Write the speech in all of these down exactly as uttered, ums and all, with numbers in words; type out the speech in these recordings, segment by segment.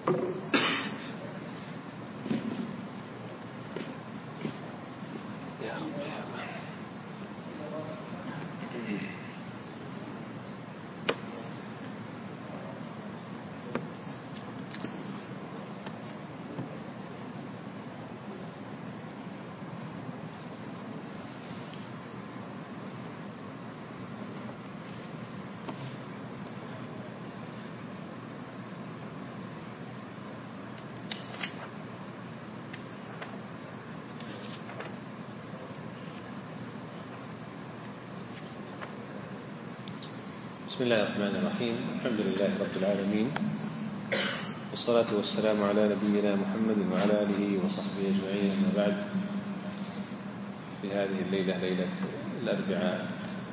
بسم الله الرحمن الرحيم. الحمد لله رب العالمين، والصلاة والسلام على نبينا محمد وعلى آله وصحبه أجمعين، أما بعد. في هذه الليلة، ليلة الأربعاء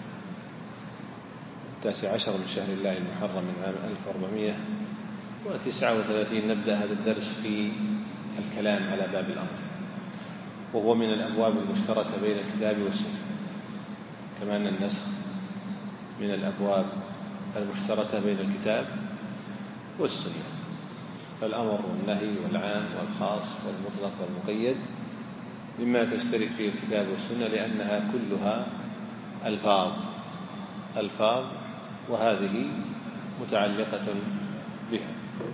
التاسع عشر من شهر الله المحرم من عام ألف وأربعمائة وتسعة وثلاثين، نبدأ هذا الدرس في الكلام على باب الأمر، وهو من الأبواب المشتركة بين الكتاب والسنة، كما أن النسخ من الأبواب المشتركة بين الكتاب والسنة. فالأمر والنهي والعام والخاص والمطلق والمقيد مما تشترك فيه الكتاب والسنة، لأنها كلها ألفاظ ألفاظ وهذه متعلقة بها.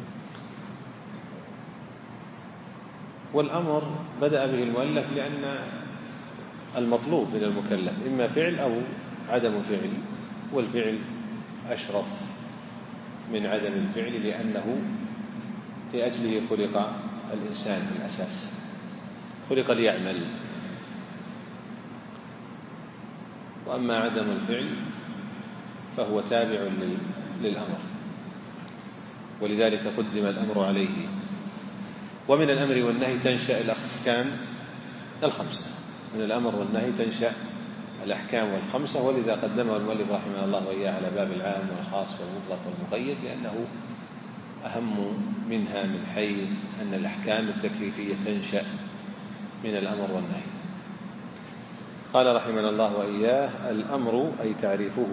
والأمر بدأ به المؤلف لأن المطلوب من المكلف إما فعل أو عدم فعل، والفعل أشرف من عدم الفعل، لأنه لأجله خلق الإنسان في الأساس، خلق ليعمل. وأما عدم الفعل فهو تابع للأمر، ولذلك قدم الأمر عليه. ومن الأمر والنهي تنشأ الأحكام الخمسة، من الأمر والنهي تنشأ الأحكام الخمسة، ولذا قدمه المؤلف رحمه الله وإياه على باب العام والخاص والمطلق والمقيد، لأنه أهم منها من حيث أن الأحكام التكليفية تنشأ من الأمر والنهي. قال رحمه الله وإياه: الأمر أي تعريفه.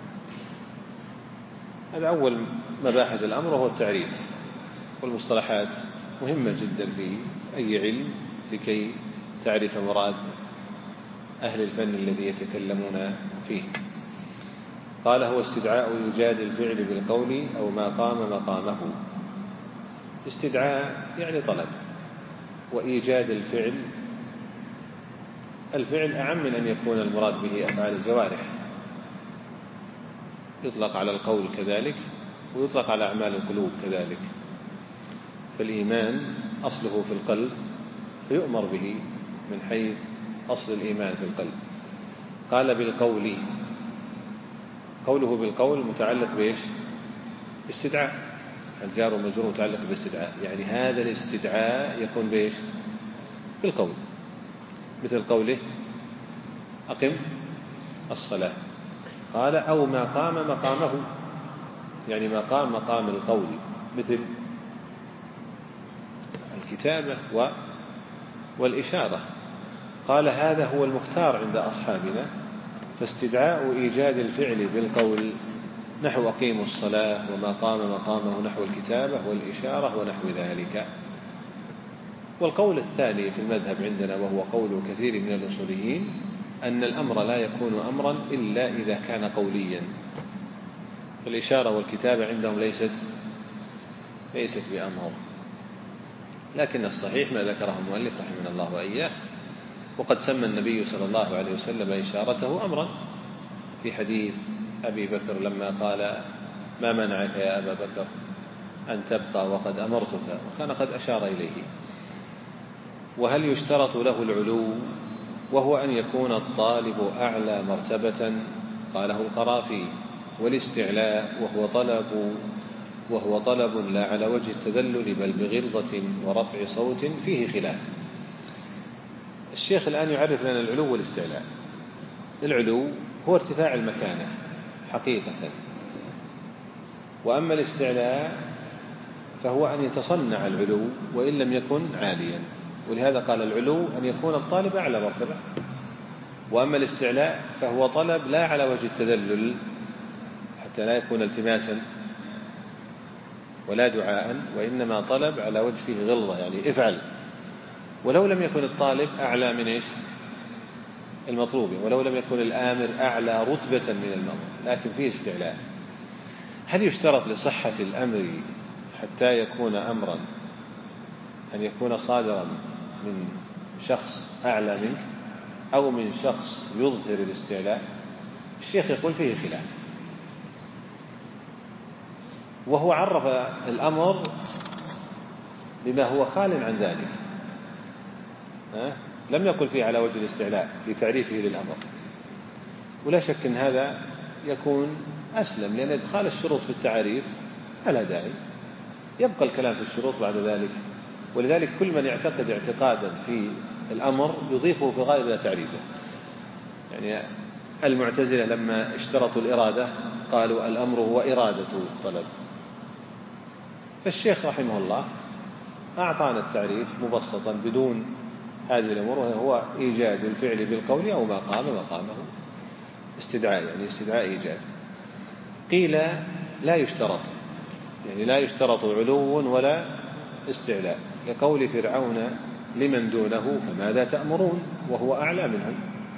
هذا أول مباحث الأمر، وهو التعريف. والمصطلحات مهمة جدا في أي علم لكي تعرف مراد أهل الفن الذي يتكلمون فيه. قال: هو استدعاء إيجاد الفعل بالقول أو ما قام مقامه. استدعاء يعني طلب، وإيجاد الفعل الفعل أعم من أن يكون المراد به أفعال الجوارح، يطلق على القول كذلك، ويطلق على أعمال القلوب كذلك. فالإيمان أصله في القلب، فيؤمر به من حيث أصل الإيمان في القلب. قال: بالقول. قوله بالقول متعلق بإيش؟ باستدعاء. الجار والمجرور متعلق باستدعاء، يعني هذا الاستدعاء يكون بإيش؟ بالقول، مثل قوله: أقم الصلاة. قال: أو ما قام مقامه، يعني ما قام مقام القول، مثل الكتابة والإشارة. قال: هذا هو المختار عند أصحابنا. فاستدعاء إيجاد الفعل بالقول نحو أقيموا الصلاة، وما قام مقامه نحو الكتابة والإشارة ونحو ذلك. والقول الثاني في المذهب عندنا، وهو قول كثير من الأصوليين، أن الأمر لا يكون أمرا إلا إذا كان قوليا. فالإشارة والكتابة عندهم ليست ليست بأمر، لكن الصحيح ما ذكره المؤلف رحمه الله وإياه. وقد سمى النبي صلى الله عليه وسلم إشارته أمرا في حديث أبي بكر لما قال: ما منعك يا أبا بكر أن تبقى وقد أمرتك، وكان قد أشار إليه. وهل يشترط له العلو، وهو أن يكون الطالب أعلى مرتبة؟ قاله القرافي. والاستعلاء وهو طلب وهو طلب لا على وجه التذلل، بل بغلظة ورفع صوت، فيه خلاف. الشيخ الآن يعرف لنا العلو والاستعلاء. العلو هو ارتفاع المكانة حقيقة، وأما الاستعلاء فهو أن يتصنع العلو وإن لم يكن عاليا. ولهذا قال: العلو أن يكون الطالب أعلى مرتبة. وأما الاستعلاء فهو طلب لا على وجه التذلل، حتى لا يكون التماسا ولا دعاء، وإنما طلب على وجه فيه غلظة، يعني افعل، ولو لم يكن الطالب أعلى من إيش المطلوب، ولو لم يكن الآمر أعلى رتبة من المأمور، لكن فيه استعلاء. هل يشترط لصحة الأمر حتى يكون أمرا أن يكون صادرا من شخص أعلى منك أو من شخص يظهر الاستعلاء؟ الشيخ يقول فيه خلاف، وهو عرف الأمر بما هو خال عن ذلك، ها؟ لم يقل فيه على وجه الاستعلاء في تعريفه للأمر، ولا شك أن هذا يكون أسلم، لأن إدخال الشروط في التعريف فلا داعي، يبقى الكلام في الشروط بعد ذلك. ولذلك كل من يعتقد اعتقادا في الأمر يضيفه في الغالب إلى تعريفه. يعني المعتزلة لما اشترطوا الإرادة قالوا الأمر هو إرادة الطلب، فالشيخ رحمه الله أعطانا التعريف مبسطا بدون هذه الأمور، وهو إيجاد الفعل بالقول أو ما قام مقامه استدعاء، يعني استدعاء إيجاد. قيل لا يشترط، يعني لا يشترط علو ولا استعلاء، لقول فرعون لمن دونه فماذا تأمرون وهو أعلى منهم.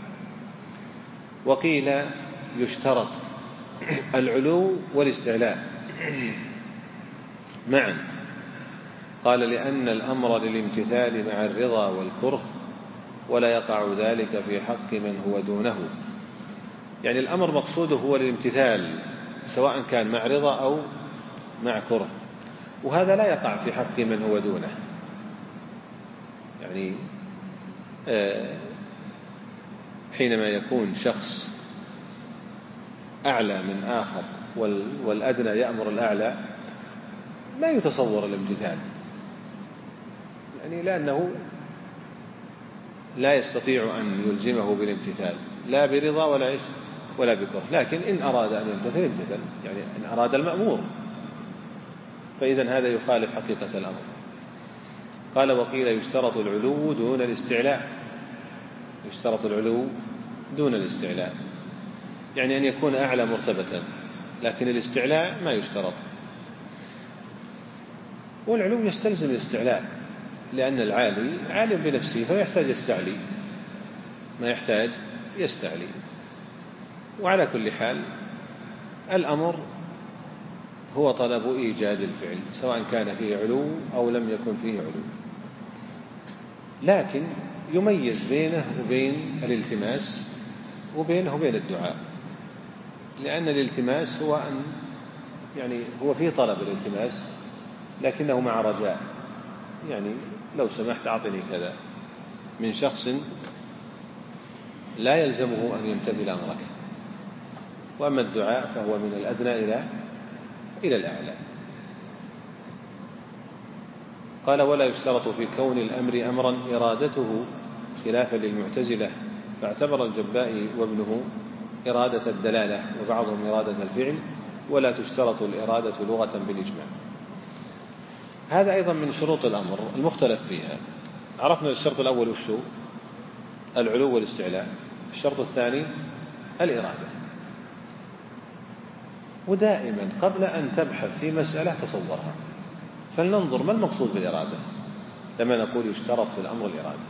وقيل يشترط العلو والاستعلاء معا، قال لأن الأمر للامتثال مع الرضا والكره، ولا يقع ذلك في حق من هو دونه. يعني الأمر مقصوده هو الامتثال سواء كان مع رضا أو مع كره، وهذا لا يقع في حق من هو دونه. يعني حينما يكون شخص أعلى من آخر والأدنى يأمر الأعلى ما يتصور الامتثال، يعني لأنه لا يستطيع أن يلزمه بالامتثال لا برضا ولا إيش ولا بكره، لكن إن أراد أن يمتثل امتثل، يعني إن أراد المأمور، فإذا هذا يخالف حقيقة الأمر. قال وقيل يشترط العلو دون الاستعلاء، يشترط العلو دون الاستعلاء، يعني أن يكون أعلى مرتبة، لكن الاستعلاء ما يشترط. والعلو يستلزم الاستعلاء، لأن العالي عالم بنفسه فيحتاج يستعلي، ما يحتاج يستعلي. وعلى كل حال الأمر هو طلب إيجاد الفعل سواء كان فيه علو أو لم يكن فيه علو، لكن يميز بينه وبين الالتماس وبينه وبين الدعاء، لأن الالتماس هو أن يعني هو فيه طلب الالتماس لكنه مع رجاء، يعني لو سمحت أعطني كذا، من شخص لا يلزمه أن يمتثل أمرك. وأما الدعاء فهو من الأدنى إلى إلى الأعلى. قال ولا يشترط في كون الأمر أمرا إرادته، خلافا للمعتزلة، فاعتبر الجبائي وابنه إرادة الدلالة وبعضهم إرادة الفعل، ولا تشترط الإرادة لغة بالإجماع. هذا أيضا من شروط الأمر المختلف فيها. عرفنا الشرط الأول وشو العلو والاستعلاء، الشرط الثاني الإرادة. ودائما قبل أن تبحث في مسألة تصورها، فلننظر ما المقصود بالإرادة. لما نقول يشترط في الأمر الإرادة،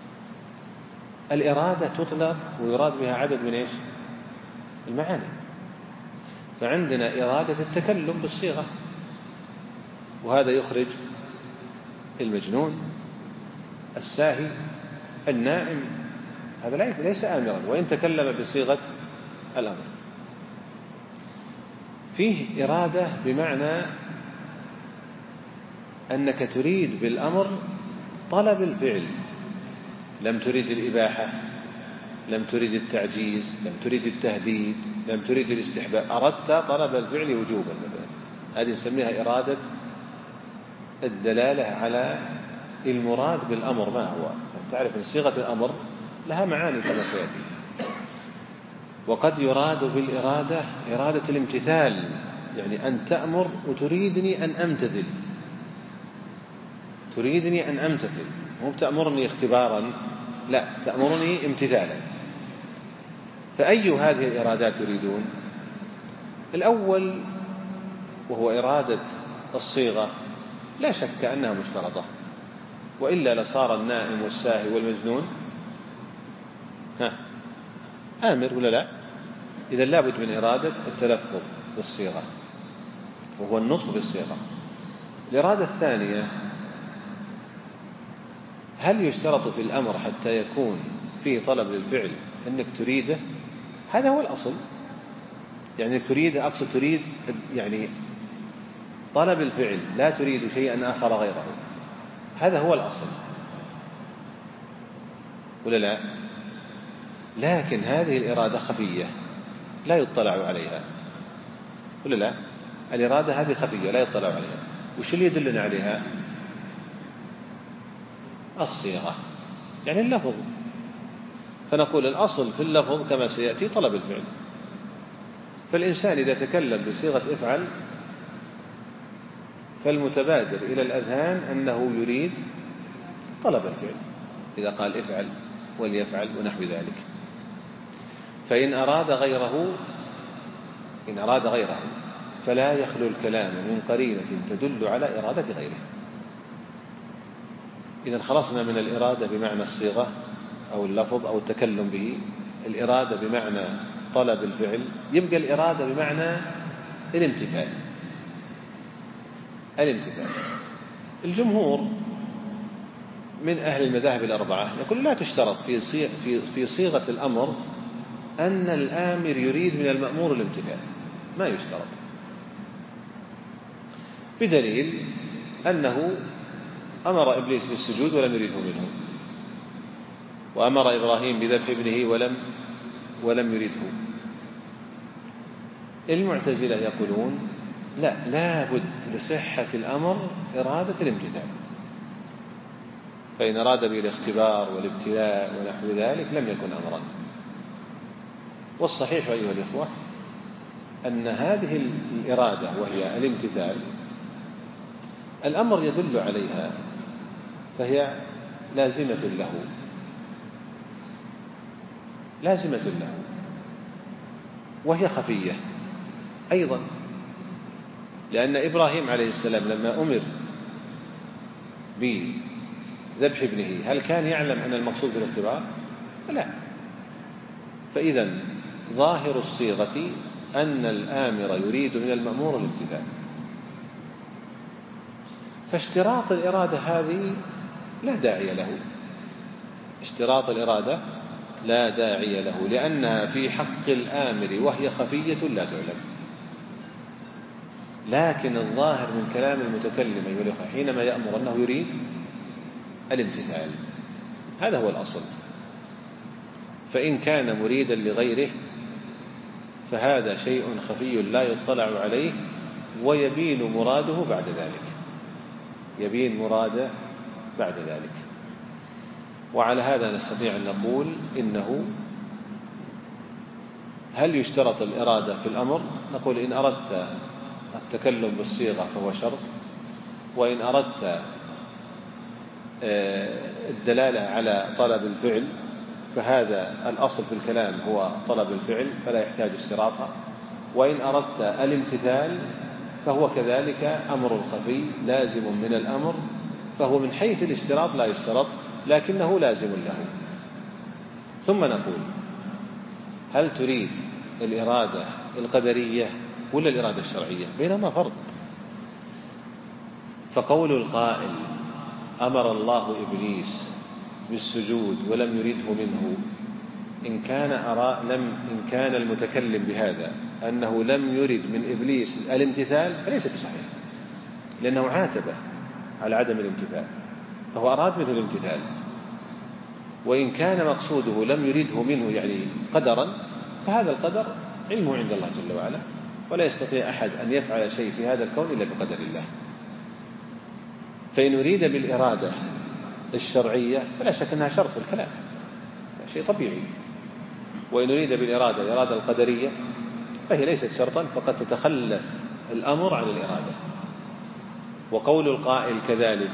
الإرادة تطلق ويراد بها عدد من إيش المعاني. فعندنا إرادة التكلم بالصيغة، وهذا يخرج المجنون الساهي النائم، هذا ليس آمرا وإن تكلم بصيغة الأمر. فيه إرادة بمعنى أنك تريد بالأمر طلب الفعل، لم تريد الإباحة، لم تريد التعجيز، لم تريد التهديد، لم تريد الاستحباب، أردت طلب الفعل وجوبا مثلا، هذه نسميها إرادة الدلالة على المراد بالأمر ما هو. تعرف أن صيغة الأمر لها معاني كما سيأتي. وقد يراد بالإرادة إرادة الامتثال، يعني أن تأمر وتريدني أن أمتثل، تريدني أن أمتثل، مو تأمرني اختبارا، لا تأمرني امتثالا. فأي هذه الإرادات يريدون؟ الأول وهو إرادة الصيغة لا شك أنها مشترطة، وإلا لصار النائم والساهي والمجنون ها آمر ولا لا؟ إذا لابد من إرادة التلفظ بالصيغة وهو النطق بالصيغة. الإرادة الثانية، هل يشترط في الأمر حتى يكون فيه طلب للفعل أنك تريده؟ هذا هو الأصل، يعني تريد، أقصد تريد يعني طلب الفعل، لا تريد شيئا آخر غيره، هذا هو الأصل ولا لا؟ لكن هذه الإرادة خفية لا يطلع عليها ولا لا؟ الإرادة هذه خفية لا يطلع عليها، وش اللي يدلنا عليها؟ الصيغة، يعني اللفظ. فنقول الأصل في اللفظ كما سيأتي طلب الفعل، فالإنسان إذا تكلم بصيغة افعل فالمتبادر إلى الأذهان أنه يريد طلب الفعل، إذا قال افعل وليفعل ونحو ذلك. فإن أراد غيره إن أراد غيره فلا يخلو الكلام من قرينة تدل على إرادة غيره. إذا خلصنا من الإرادة بمعنى الصيغة أو اللفظ أو التكلم به، الإرادة بمعنى طلب الفعل، يبقى الإرادة بمعنى الامتثال. الامتثال الجمهور من أهل المذاهب الأربعة يقول لا تشترط في في في صيغة الأمر أن الآمر يريد من المأمور الامتثال، ما يشترط، بدليل أنه أمر إبليس بالسجود ولم يريده منه، وأمر إبراهيم بذبح ابنه ولم ولم يريده. المعتزلة يقولون لا، لا بد لصحة الأمر إرادة الامتثال، فإن أراد به الاختبار والابتلاء ونحو ذلك لم يكن أمرا. والصحيح أيها الإخوة أن هذه الإرادة وهي الامتثال الأمر يدل عليها، فهي لازمة له لازمة له وهي خفية أيضا، لأن إبراهيم عليه السلام لما أمر بذبح ابنه هل كان يعلم أن المقصود بالاختبار؟ لا. فإذا ظاهر الصيغة أن الآمر يريد من المأمور الامتثال، فاشتراط الإرادة هذه لا داعي له، اشتراط الإرادة لا داعي له، لأنها في حق الآمر وهي خفية لا تعلم. لكن الظاهر من كلام المتكلم أيها الأخوة حينما يأمر أنه يريد الامتثال، هذا هو الأصل. فإن كان مريدا لغيره فهذا شيء خفي لا يطلع عليه، ويبين مراده بعد ذلك يبين مراده بعد ذلك. وعلى هذا نستطيع أن نقول إنه هل يشترط الإرادة في الأمر؟ نقول إن أردت التكلم بالصيغة فهو شرط، وإن أردت الدلالة على طلب الفعل فهذا الأصل في الكلام هو طلب الفعل فلا يحتاج اشتراطها، وإن أردت الامتثال فهو كذلك أمر خفي لازم من الأمر، فهو من حيث الاشتراط لا يشترط لكنه لازم له. ثم نقول هل تريد الإرادة القدرية ولا الإرادة الشرعية؟ بينما فرق. فقول القائل أمر الله إبليس بالسجود ولم يريده منه، إن كان أرى لم إن كان المتكلم بهذا أنه لم يرد من إبليس الامتثال فليس بصحيح، لأنه عاتبه على عدم الامتثال فهو أراد منه الامتثال. وإن كان مقصوده لم يرده منه يعني قدرا، فهذا القدر علمه عند الله جل وعلا، ولا يستطيع أحد أن يفعل شيء في هذا الكون إلا بقدر الله. فإن يريد بالإرادة الشرعية فلا شك أنها شرط في الكلام، شيء طبيعي. وإن يريد بالإرادة الإرادة القدرية فهي ليست شرطا، فقد تتخلف الأمر عن الإرادة. وقول القائل كذلك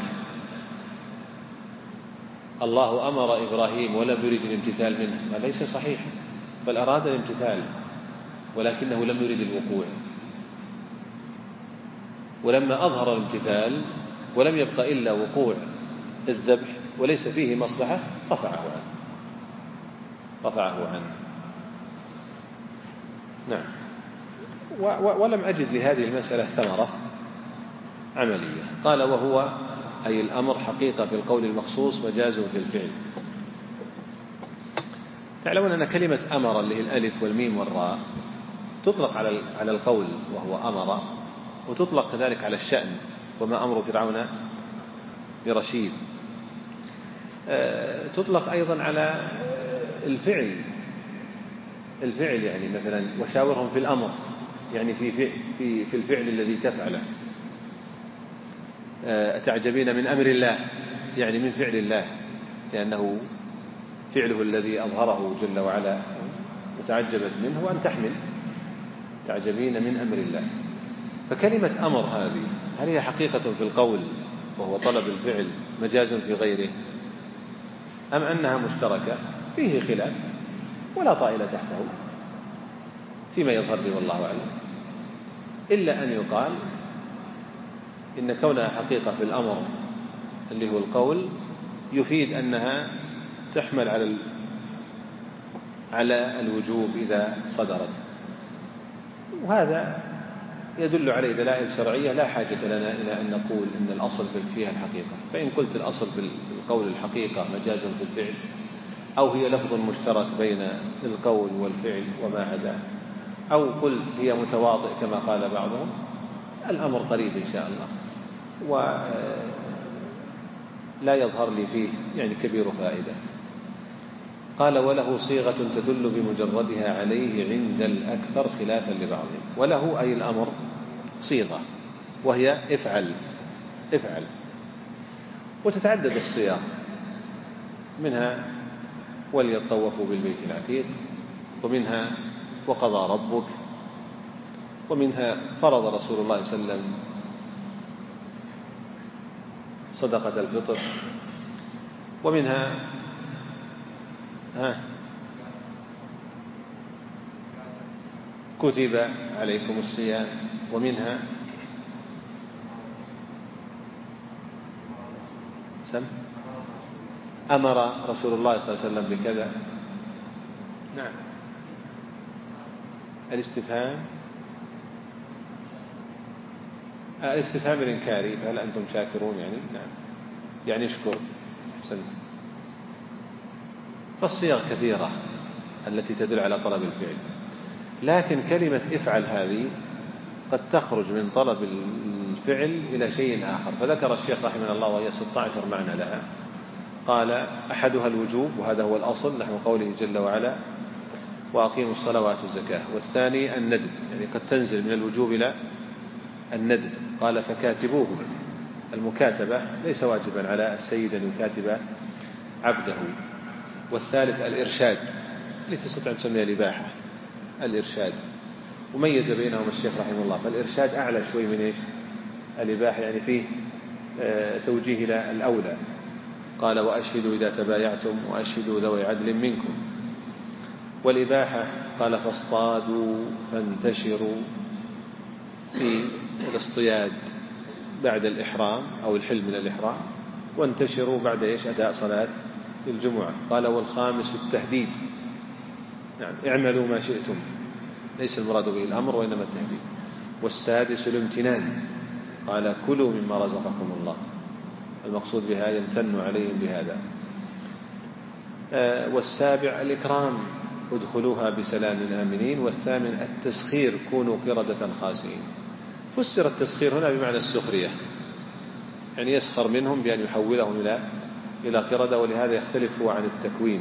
الله أمر إبراهيم ولم يريد الامتثال منه ليس صحيح، بل أراد الامتثال ولكنه لم يريد الوقوع. ولما أظهر الامتثال ولم يبق إلا وقوع الذبح وليس فيه مصلحة رفعه عنه رفعه عنه نعم. ولم أجد لهذه المسألة ثمرة عملية. قال وهو أي الأمر حقيقة في القول المخصوص مجاز في الفعل. تعلمون أن كلمة أمر اللي هي الألف والميم والراء تطلق على على القول وهو أمر، وتطلق كذلك على الشأن وما أمر فرعون برشيد، تطلق أيضا على الفعل الفعل يعني مثلا وشاورهم في الأمر يعني في في في الفعل الذي تفعله. أتعجبين من أمر الله يعني من فعل الله، لأنه فعله الذي أظهره جل وعلا وتعجبت منه وأن تحمل تعجبين من أمر الله. فكلمة أمر هذه هل هي حقيقة في القول وهو طلب الفعل مجاز في غيره، أم أنها مشتركة؟ فيه خلاف ولا طائل تحته فيما يظهر لي والله أعلم، إلا أن يقال إن كونها حقيقة في الأمر اللي هو القول يفيد أنها تحمل على على الوجوب إذا صدرت، وهذا يدل عليه دلائل شرعية لا حاجة لنا إلى أن نقول إن الأصل فيها الحقيقة. فإن قلت الأصل في القول الحقيقة مجاز في الفعل، أو هي لفظ مشترك بين القول والفعل وما عداه، أو قلت هي متواطئ كما قال بعضهم، الأمر قريب إن شاء الله ولا يظهر لي فيه يعني كبير فائدة. قال وله صيغة تدل بمجردها عليه عند الأكثر خلافا لبعضهم. وله أي الأمر صيغة وهي افعل افعل، وتتعدد الصيغ، منها وليطوفوا بالبيت العتيق، ومنها وقضى ربك، ومنها فرض رسول الله صلى الله عليه وسلم صدقة الفطر، ومنها ها كتب عليكم الصيام، ومنها سم أمر رسول الله صلى الله عليه وسلم بكذا. نعم. الاستفهام الاستفهام الإنكاري فهل أنتم شاكرون يعني نعم يعني اشكر حسن. فالصيغ كثيرة التي تدل على طلب الفعل، لكن كلمة افعل هذه قد تخرج من طلب الفعل إلى شيء آخر. فذكر الشيخ رحمه الله وهي ستة عشر معنى لها. قال أحدها الوجوب وهذا هو الأصل نحو قوله جل وعلا وأقيموا الصلاة وآتوا الزكاة، والثاني الندب يعني قد تنزل من الوجوب إلى الندب. قال فكاتبوه، المكاتبة ليس واجبا على السيد أن يكاتب عبده. والثالث الإرشاد اللي تستطيع أن تسميها الإباحة، الإرشاد وميز بينهم الشيخ رحمه الله. فالإرشاد أعلى شوي من إيش الإباحة، يعني فيه توجيه إلى الأولى. قال وأشهدوا إذا تبايعتم وأشهدوا ذوي عدل منكم. والإباحة قال فاصطادوا فانتشروا في الاصطياد بعد الإحرام أو الحل من الإحرام، وانتشروا بعد إيش أداء صلاة الجمعة. قال والخامس التهديد، يعني اعملوا ما شئتم، ليس المراد به الأمر وإنما التهديد. والسادس الامتنان، قال كلوا مما رزقكم الله، المقصود بها يمتن عليهم بهذا. والسابع الإكرام ادخلوها بسلام آمنين. والثامن التسخير كونوا قردة خاسئين. فسر التسخير هنا بمعنى السخرية، يعني يسخر منهم بأن يحولهم إلى إلى قردة، ولهذا يختلف هو عن التكوين.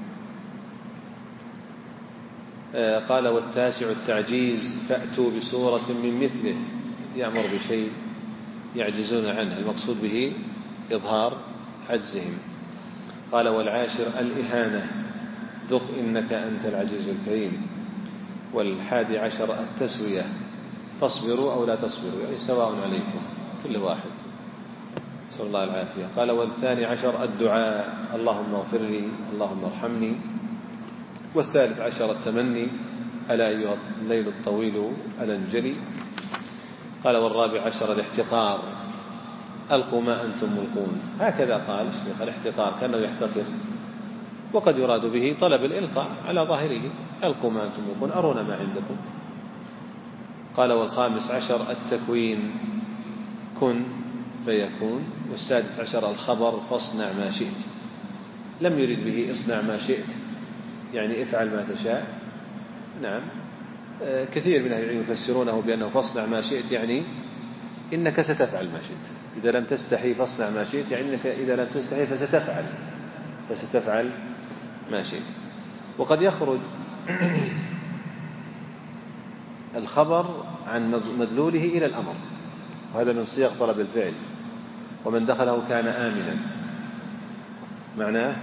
قال والتاسع التعجيز فأتوا بسورة من مثله، يأمر بشيء يعجزون عنه، المقصود به إظهار عجزهم. قال والعاشر الإهانة ذق إنك أنت العزيز الكريم. والحادي عشر التسوية فاصبروا أو لا تصبروا، يعني سواء عليكم كل واحد، نسأل الله العافية. قال والثاني عشر الدعاء اللهم اغفر لي اللهم ارحمني. والثالث عشر التمني ألا أيها الليل الطويل ألا انجلي. قال والرابع عشر الاحتقار، ألقوا ما أنتم ملقون. هكذا قال الشيخ، الاحتقار كأنه يحتقر، وقد يراد به طلب الإلقاء على ظاهره، ألقوا ما أنتم ملقون، أرونا ما عندكم. قال والخامس عشر التكوين، كن فيكون. والسادس عشر الخبر، فاصنع ما شئت. لم يرد به اصنع ما شئت يعني افعل ما تشاء، نعم، كثير من أهل العلم يفسرونه بأنه فاصنع ما شئت يعني إنك ستفعل ما شئت، إذا لم تستحي فاصنع ما شئت يعني إنك إذا لم تستحي فستفعل فستفعل ما شئت. وقد يخرج الخبر عن مدلوله إلى الأمر، وهذا من صيغ طلب الفعل. ومن دخله كان آمنا، معناه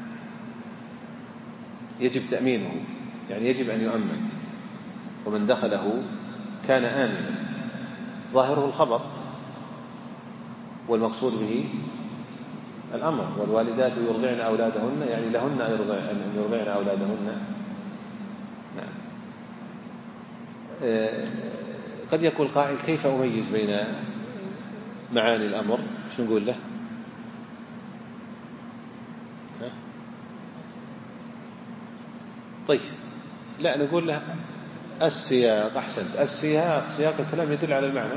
يجب تأمينه، يعني يجب أن يؤمن. ومن دخله كان آمنا ظاهره الخبر، والمقصود به الأمر. والوالدات يرضعن أولادهن يعني لهن أن يرضعن أولادهن. نعم. قد يقول قائل كيف أميز بين معاني الأمر؟ شو نقول له؟ ها؟ طيب لا، نقول له السياق. أحسنت، السياق، سياق الكلام يدل على المعنى.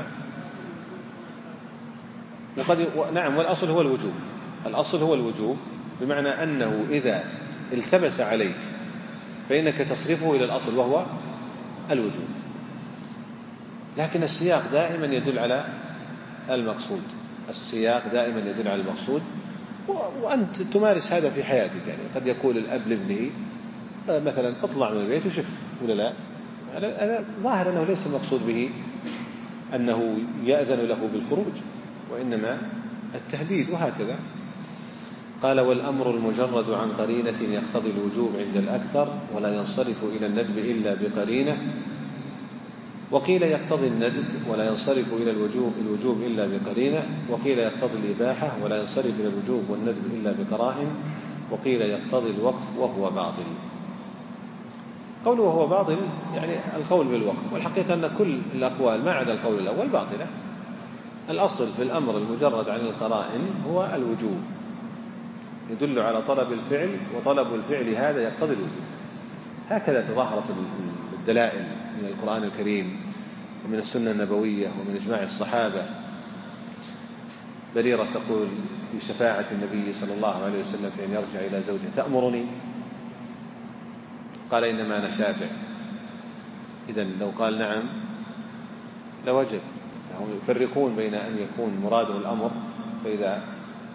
وقد نعم، والأصل هو الوجوب. الأصل هو الوجوب بمعنى أنه إذا التبس عليك فإنك تصرفه إلى الأصل وهو الوجوب، لكن السياق دائما يدل على المقصود. السياق دائما يدل على المقصود. وأنت تمارس هذا في حياتك، يعني قد يقول الأب لابنه مثلا اطلع من البيت وشف، ولا لا؟ هذا ظاهر أنه ليس المقصود به أنه يأذن له بالخروج، وإنما التهديد. وهكذا قال والأمر المجرد عن قرينة يقتضي الوجوب عند الأكثر، ولا ينصرف إلى الندب إلا بقرينة. وقيل يقتضي الندب ولا ينصرف إلى الوجوب الوجوب إلا بقرينة. وقيل يقتضي الإباحة ولا ينصرف إلى الوجوب والندب إلا بقرائن. وقيل يقتضي الوقف وهو باطل. قوله وهو باطل يعني القول بالوقف، والحقيقة أن كل الأقوال ما عدا القول الأول باطلة. الأصل في الأمر المجرد عن القرائن هو الوجوب، يدل على طلب الفعل، وطلب الفعل هذا يقتضي الوجوب. هكذا تظاهرت الدلائل من القرآن الكريم ومن السنة النبوية ومن إجماع الصحابة. بريرة تقول في شفاعة النبي صلى الله عليه وسلم في أن يرجع إلى زوجه: تأمرني؟ قال إنما أنا شافع. إذن لو قال نعم لوجب. فهم يفرقون بين أن يكون مراده الأمر، فإذا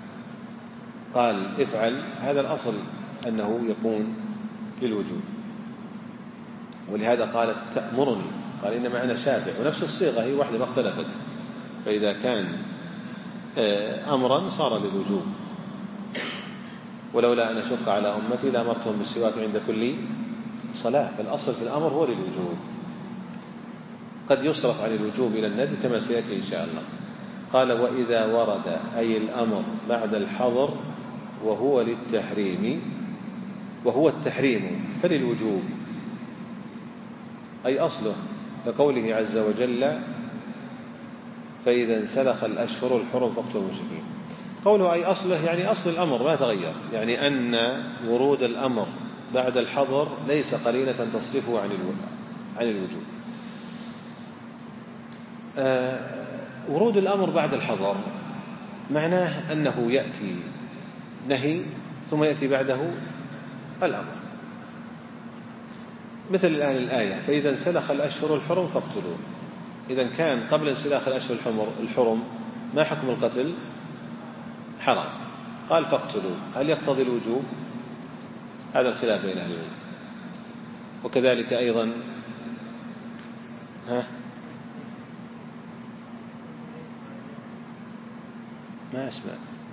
قال افعل هذا الأصل أنه يكون للوجوب، ولهذا قالت تأمرني، قال إنما أنا شافع، ونفس الصيغة هي واحدة ما اختلفت. فإذا كان أمرا صار للوجوب. ولولا أن أشق على أمتي لأمرتهم بالسواك عند كل صلاة. فالأصل في الأمر هو للوجوب، قد يصرف عن الوجوب إلى الندب كما سيأتي إن شاء الله. قال وإذا ورد أي الأمر بعد الحظر وهو للتحريم وهو التحريم فللوجوب، أي أصله، كقوله عز وجل: فإذا انسلخ الأشهر الحرم فاقتلوا المشركين. قوله أي أصله يعني أصل الأمر ما تغير، يعني أن ورود الأمر بعد الحظر ليس قرينة تصرفه عن الوجوب. آه ورود الأمر بعد الحظر معناه أنه يأتي نهي ثم يأتي بعده الأمر، مثل الآن الآية: فإذا انسلخ الأشهر الحرم فاقتلوا. إذا كان قبل انسلاخ الأشهر الحرم ما حكم القتل؟ حرام. قال فاقتلوا، هل يقتضي الوجوب؟ هذا الخلاف بين أهل العلم. وكذلك أيضا ها ما أسمع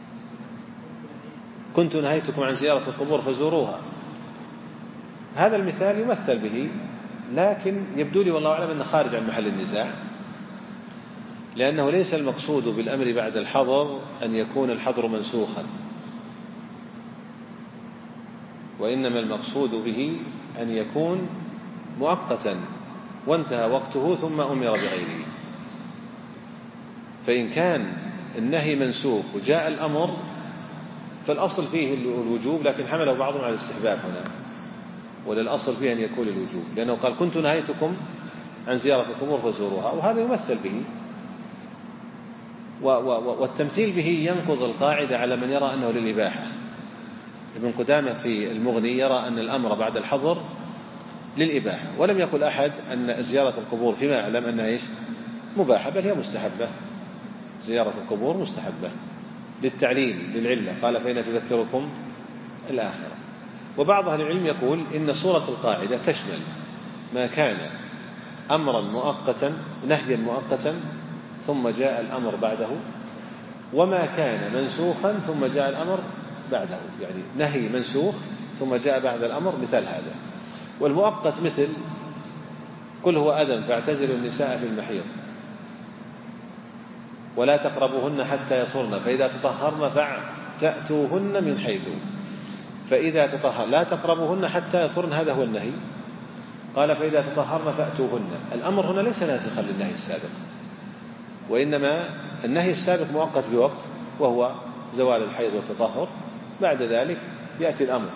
كنت نهيتكم عن زيارة القبور فزوروها. هذا المثال يمثل به، لكن يبدو لي والله أعلم أنه خارج عن محل النزاع، لأنه ليس المقصود بالأمر بعد الحظر أن يكون الحظر منسوخا، وإنما المقصود به أن يكون مؤقتا وانتهى وقته ثم أمر بغيره. فإن كان النهي منسوخ وجاء الأمر فالأصل فيه الوجوب، لكن حمله بعضهم على الاستحباب هنا، وللأصل فيه أن يكون الوجوب، لأنه قال كنت نهيتكم عن زيارة القبور فزوروها، وهذا يمثل به. والتمثيل به ينقض القاعدة على من يرى أنه للإباحة. ابن قدامة في المغني يرى أن الأمر بعد الحظر للإباحة، ولم يقل أحد أن زيارة القبور فيما أعلم أنها إيش مباحة، بل هي مستحبة. زيارة القبور مستحبة للتعليل للعلة، قال فإن تذكركم الآخرة. وبعض أهل العلم يقول إن صورة القاعدة تشمل ما كان أمرا مؤقتا نهيا مؤقتا ثم جاء الأمر بعده، وما كان منسوخا ثم جاء الأمر بعده، يعني نهي منسوخ ثم جاء بعد الأمر، مثال هذا. والمؤقت مثل قل هو أذى فاعتزلوا النساء في المحيض ولا تقربوهن حتى يطهرن فإذا تطهرن فأتوهن من حيث، فإذا تطهر لا تقربوهن حتى يطهرن، هذا هو النهي. قال فإذا تطهرن فأتوهن، الأمر هنا ليس ناسخا للنهي السابق، وإنما النهي السابق مؤقت بوقت وهو زوال الحيض والتطهر، بعد ذلك يأتي الأمر.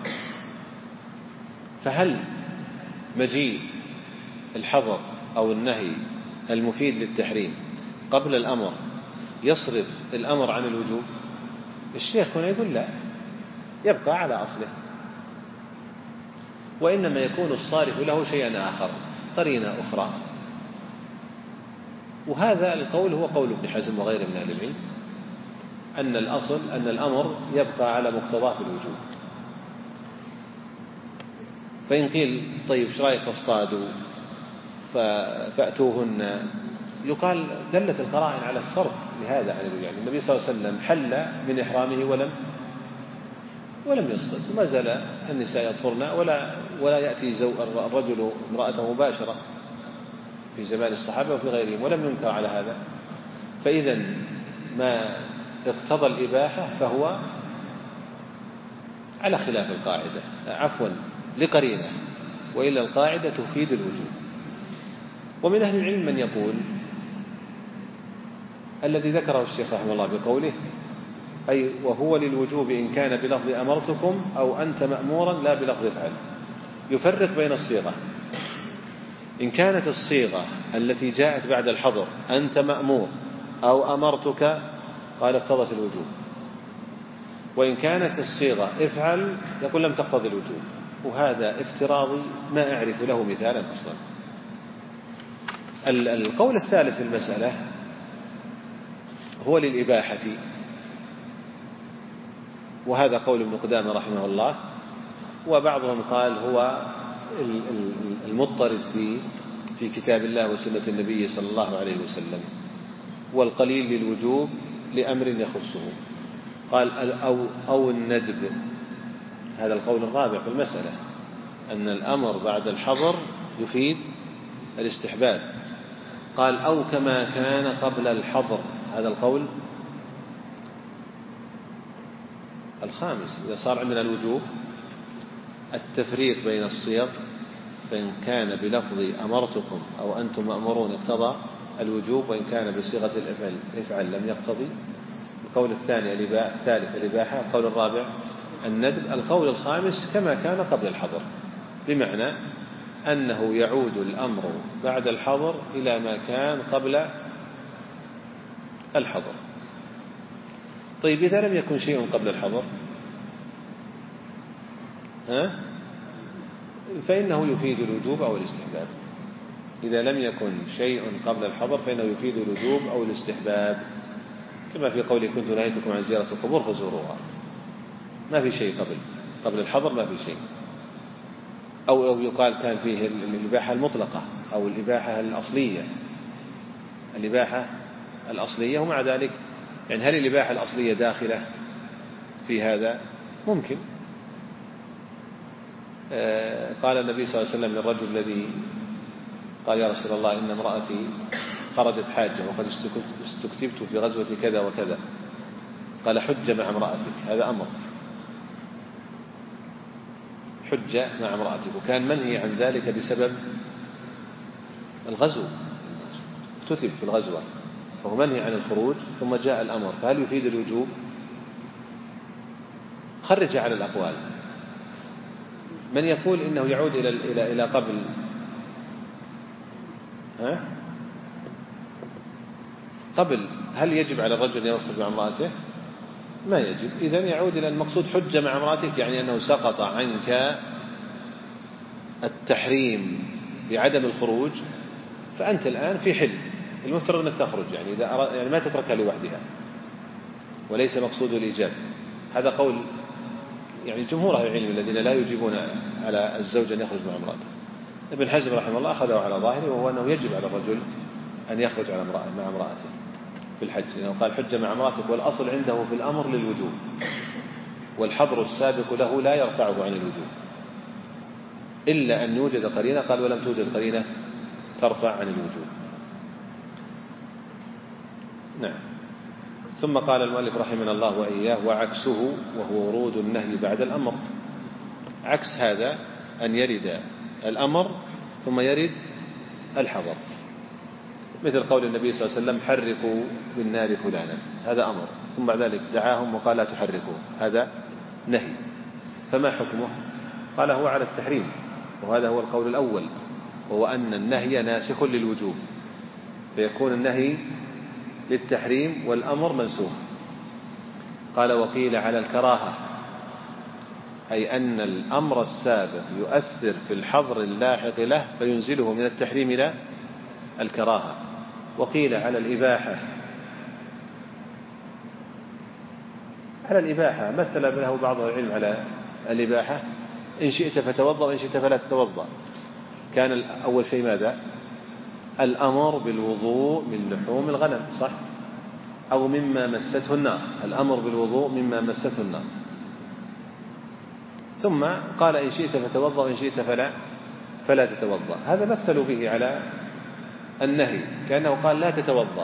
فهل مجيء الحظر أو النهي المفيد للتحريم قبل الأمر يصرف الأمر عن الوجوب؟ الشيخ هنا يقول لا، يبقى على أصله، وإنما يكون الصارف له شيئا آخر، قرينة أخرى. وهذا القول هو قول ابن حزم وغيره من أهل العلم، أن الأصل أن الأمر يبقى على مقتضاه الوجوب. فإن قيل طيب ايش رايك تصطادوا فأتوهن، يقال دلت القرائن على الصرف لهذا عن الوجوب. يعني النبي صلى الله عليه وسلم حل من إحرامه ولم ولم يصطد، وما زال النساء يطهرن، ولا ولا يأتي زو الرجل امرأته مباشرة في زمان الصحابة وفي غيرهم، ولم ينكر على هذا. فإذا ما اقتضى الإباحة فهو على خلاف القاعدة، عفوا لقرينة، وإلا القاعدة تفيد الوجوب. ومن أهل العلم من يقول الذي ذكره الشيخ رحمه الله بقوله أي وهو للوجوب إن كان بلفظ أمرتكم أو أنت مأمورا لا بلفظ افعل، يفرق بين الصيغة. إن كانت الصيغة التي جاءت بعد الحظر أنت مأمور أو أمرتك قال اقتضت الوجوب، وإن كانت الصيغة افعل يقول لم تقتضي الوجوب، وهذا افتراضي ما أعرف له مثالا أصلا. القول الثالث في المسألة هو للإباحة، وهذا قول ابن قدامة رحمه الله. وبعضهم قال هو المضطرد في في كتاب الله وسنة النبي صلى الله عليه وسلم، والقليل للوجوب لأمر يخصه. قال أو, أو الندب، هذا القول الرابع في المسألة، أن الأمر بعد الحظر يفيد الاستحباب. قال أو كما كان قبل الحظر، هذا القول الخامس. إذا صار عندنا الوجوب التفريق بين الصيغ، فإن كان بلفظ أمرتكم أو أنتم مأمورون اقتضى الوجوب، وإن كان بصيغة الافعل افعل لم يقتضي. القول الثاني الإباحة، الثالث الإباحة. القول الرابع الندب. القول الخامس كما كان قبل الحظر، بمعنى أنه يعود الأمر بعد الحظر إلى ما كان قبل الحظر. طيب إذا لم يكن شيء قبل الحظر ها؟ فإنه يفيد الوجوب أو الاستحباب. إذا لم يكن شيء قبل الحظر فإنه يفيد الوجوب أو الاستحباب، كما في قوله كنت نهيتكم عن زيارة القبور فزوروها، ما في شيء قبل قبل الحظر، ما في شيء. أو, أو يقال كان فيه الإباحة المطلقة أو الإباحة الأصلية، الإباحة الأصلية. ومع ذلك يعني هل الإباحة الأصلية داخلة في هذا؟ ممكن. آه قال النبي صلى الله عليه وسلم للرجل الذي قال يا رسول الله إن امرأتي خرجت حاجة وقد استكتبت في غزوة كذا وكذا، قال حج مع امرأتك، هذا أمر، حج مع امرأتك، وكان منهي عن ذلك بسبب الغزو، كتب في الغزوة فهو منهي عن الخروج ثم جاء الأمر، فهل يفيد الوجوب؟ خرج على الأقوال. من يقول إنه يعود إلى إلى إلى قبل، ها؟ قبل، هل يجب على الرجل أن يخرج مع امرأته؟ ما يجب. إذن يعود إلى المقصود حجة مع امرأتك، يعني أنه سقط عنك التحريم بعدم الخروج، فأنت الآن في حل، المفترض أنك تخرج، يعني إذا أرى يعني ما تتركها لوحدها، وليس مقصود الإيجاب. هذا قول يعني جمهور أهل العلم الذين لا يجيبون على الزوج أن يخرج مع امرأته. ابن حزم رحمه الله أخذه على ظاهره، وهو أنه يجب على الرجل أن يخرج على امرأة مع امرأته في الحج، لأنه قال حج مع امرأتك، والأصل عنده في الأمر للوجوب، والحظر السابق له لا يرفعه عن الوجوب إلا أن يوجد قرينة، قال ولم توجد قرينة ترفع عن الوجوب. نعم. ثم قال المؤلف رحمه الله وإياه وعكسه وهو ورود النهي بعد الأمر. عكس هذا أن يرد الأمر ثم يرد الحظر، مثل قول النبي صلى الله عليه وسلم حرقوا بالنار فلانا، هذا أمر، ثم بعد ذلك دعاهم وقال لا تحرقوا، هذا نهي. فما حكمه؟ قال هو على التحريم، وهذا هو القول الأول، وهو أن النهي ناسخ للوجوب، فيكون النهي للتحريم والأمر منسوخ. قال وقيل على الكراهة، أي أن الأمر السابق يؤثر في الحظر اللاحق له فينزله من التحريم إلى الكراهة. وقيل على الإباحة، على الإباحة مثل له بعض العلم على الإباحة، إن شئت فتوضأ وإن شئت فلا تتوضأ. كان أول شيء ماذا؟ الأمر بالوضوء من لحوم الغنم، صح؟ أو مما مسته النار، الأمر بالوضوء مما مسته النار. ثم قال إن شئت فتوضأ وإن شئت فلا فلا تتوضأ. هذا مثلوا به على النهي، كأنه قال لا تتوضأ،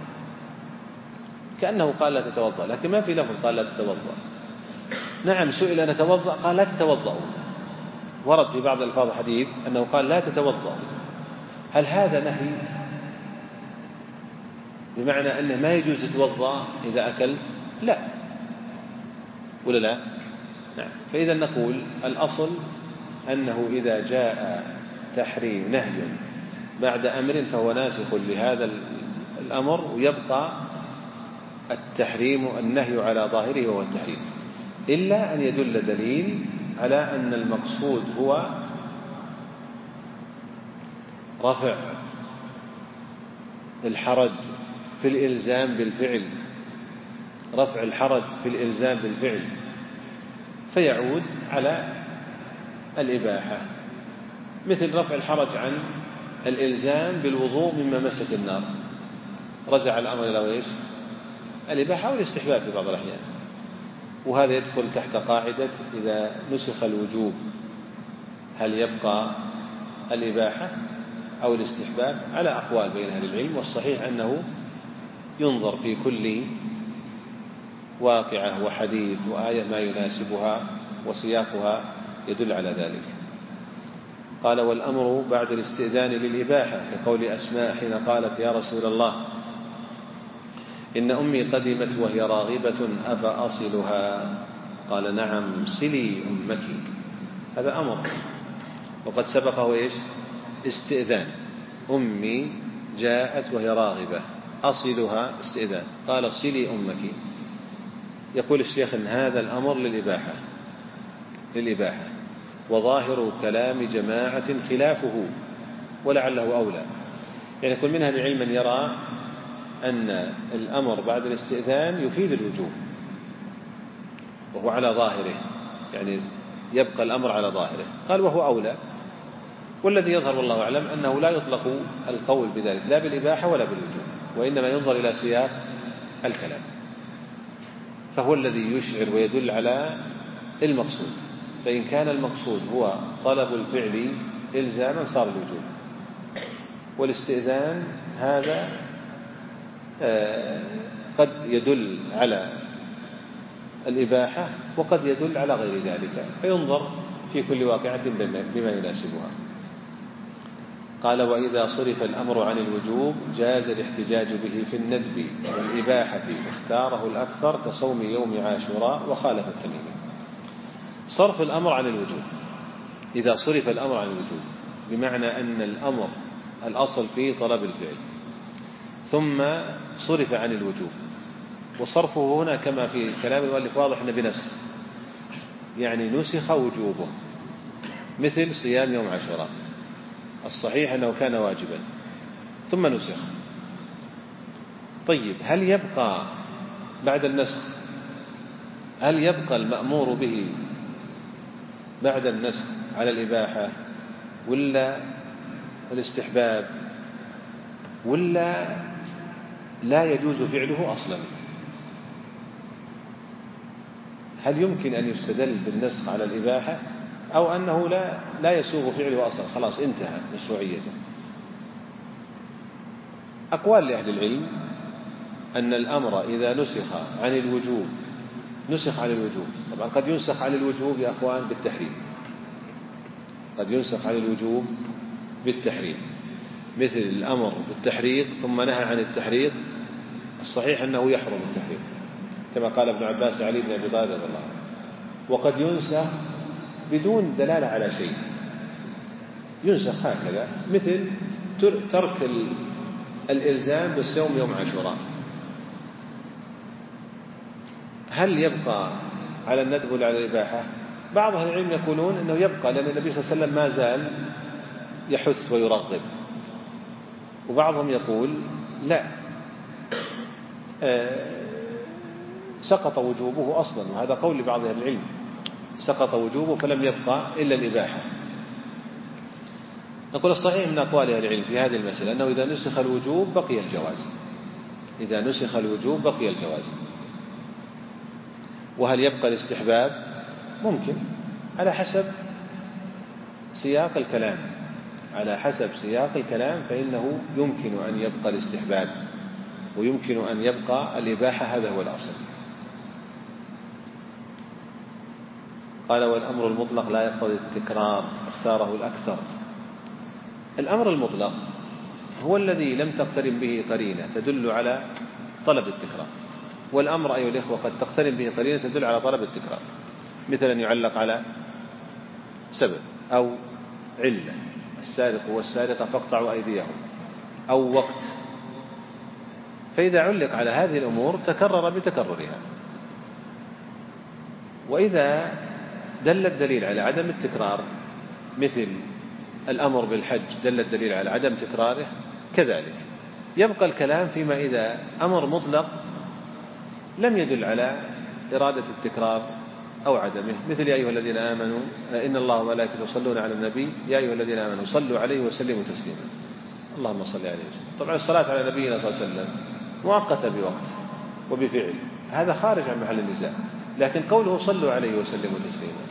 كأنه قال لا تتوضأ، لكن ما في لفظ قال لا تتوضأ. نعم سئل نتوضأ قال لا تتوضأ، ورد في بعض الفاظ الحديث أنه قال لا تتوضأ. هل هذا نهي بمعنى أنه ما يجوز تتوضأ إذا أكلت؟ لا، ولا لا؟ نعم. فإذا نقول الأصل أنه إذا جاء تحريم نهي بعد أمر فهو ناسخ لهذا الأمر، ويبقى التحريم النهي على ظاهره وهو التحريم، إلا أن يدل دليل على أن المقصود هو رفع الحرج في الإلزام بالفعل، رفع الحرج في الإلزام بالفعل فيعود على الإباحة، مثل رفع الحرج عن الإلزام بالوضوء مما مست النار، رجع الأمر إلى إيش؟ الإباحة والاستحباب في بعض الأحيان. وهذا يدخل تحت قاعدة إذا نسخ الوجوب هل يبقى الإباحة أو الاستحباب؟ على أقوال بين أهل العلم، والصحيح أنه ينظر في كل واقعة وحديث وآية ما يناسبها، وسياقها يدل على ذلك. قال والأمر بعد الاستئذان للإباحة، كقول أسماء حين قالت يا رسول الله إن أمي قدمت وهي راغبة أفأصلها؟ قال نعم صلي أمك. هذا أمر، وقد سبقه إيش؟ استئذان. أمي جاءت وهي راغبة، أصلها استئذان، قال صلي أمك. يقول الشيخ إن هذا الأمر للإباحة للإباحة وظاهر كلام جماعة خلافه، ولعله أولى. يعني يكون منها العلم من يرى أن الأمر بعد الاستئذان يفيد الوجوب وهو على ظاهره، يعني يبقى الأمر على ظاهره، قال وهو أولى. والذي يظهر والله أعلم أنه لا يطلق القول بذلك لا بالإباحة ولا بالوجوب، وإنما ينظر إلى سياق الكلام، فهو الذي يشعر ويدل على المقصود. فإن كان المقصود هو طلب الفعل إلزاما صار الوجوب، والاستئذان هذا قد يدل على الإباحة وقد يدل على غير ذلك، فينظر في كل واقعة بما يناسبها. قال وإذا صرف الأمر عن الوجوب جاز الاحتجاج به في الندب والإباحة اختاره الأكثر كصوم يوم عاشوراء وخالف التميمي. صرف الأمر عن الوجوب، إذا صرف الأمر عن الوجوب بمعنى أن الأمر الأصل فيه طلب الفعل ثم صرف عن الوجوب، وصرفه هنا كما في كلام المؤلف واضح أنه بنسخ، يعني نسخ وجوبه، مثل صيام يوم عاشوراء الصحيح أنه كان واجبا ثم نسخ. طيب هل يبقى بعد النسخ هل يبقى المأمور به بعد النسخ على الإباحة ولا الاستحباب ولا لا يجوز فعله أصلا؟ هل يمكن أن يستدل بالنسخ على الإباحة أو أنه لا لا يسوغ فعله أصلا، خلاص انتهى مشروعيته؟ أقوال لأهل العلم أن الأمر إذا نسخ عن الوجوب نسخ عن الوجوب. طبعا قد ينسخ عن الوجوب يا أخوان بالتحريم، قد ينسخ عن الوجوب بالتحريم، مثل الأمر بالتحريق ثم نهى عن التحريق، الصحيح أنه يحرم التحريق كما قال ابن عباس علي بن أبي طالب رضي الله عنه. وقد ينسخ بدون دلالة على شيء، ينسخ هكذا، مثل ترك الإلزام بالصوم يوم عاشوراء، هل يبقى على الندب ولا على الإباحة؟ بعض أهل العلم يقولون أنه يبقى، لأن النبي صلى الله عليه وسلم ما زال يحث ويرغب، وبعضهم يقول لا، سقط وجوبه أصلا، وهذا قول لبعض أهل العلم، سقط وجوبه فلم يبقى إلا الإباحة. نقول الصحيح من أقوال أهل العلم في هذه المسألة أنه إذا نسخ الوجوب بقي الجواز، إذا نسخ الوجوب بقي الجواز. وهل يبقى الاستحباب؟ ممكن، على حسب سياق الكلام، على حسب سياق الكلام فإنه يمكن أن يبقى الاستحباب ويمكن أن يبقى الإباحة، هذا هو الأصل. قال والأمر المطلق لا يقتضي التكرار اختاره الأكثر. الأمر المطلق هو الذي لم تقترن به قرينة تدل على طلب التكرار، والأمر أيها الإخوة قد تقترن به قرينة تدل على طلب التكرار، مثل أن يعلق على سبب أو علة، السارق والسارقة فاقطعوا أيديهم، أو وقت، فإذا علق على هذه الأمور تكرر بتكررها. وإذا دل الدليل على عدم التكرار مثل الأمر بالحج دل الدليل على عدم تكراره كذلك. يبقى الكلام فيما إذا أمر مطلق لم يدل على إرادة التكرار أو عدمه، مثل يا أيها الذين آمنوا إن الله وملائكته يصلون على النبي يا أيها الذين آمنوا صلوا عليه وسلموا تسليما، اللهم صل عليه وسلم. طبعا الصلاة على نبينا صلى الله عليه وسلم مؤقتة بوقت وبفعل، هذا خارج عن محل النزاع، لكن قوله صلوا عليه وسلموا تسليما،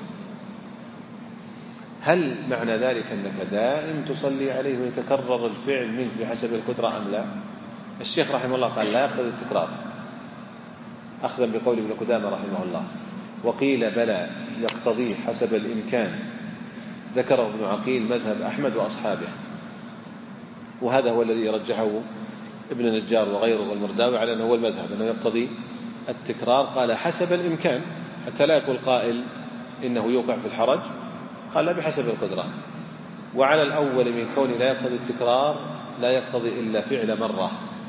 هل معنى ذلك أنك دائم تصلي عليه ويتكرر الفعل منك بحسب القدرة أم لا؟ الشيخ رحمه الله قال لا يقتضي التكرار، أخذا بقول ابن قدامة رحمه الله، وقيل بلى يقتضيه حسب الإمكان، ذكره ابن عقيل مذهب أحمد وأصحابه، وهذا هو الذي رجحه ابن نجار وغيره والمرداوي على أنه هو المذهب أنه يقتضي التكرار. قال حسب الإمكان حتى لا يقول قائل إنه يوقع في الحرج، قال لا بحسب القدرة. وعلى الأول من كون لا يقتضي التكرار لا يقتضي إلا فعل مرة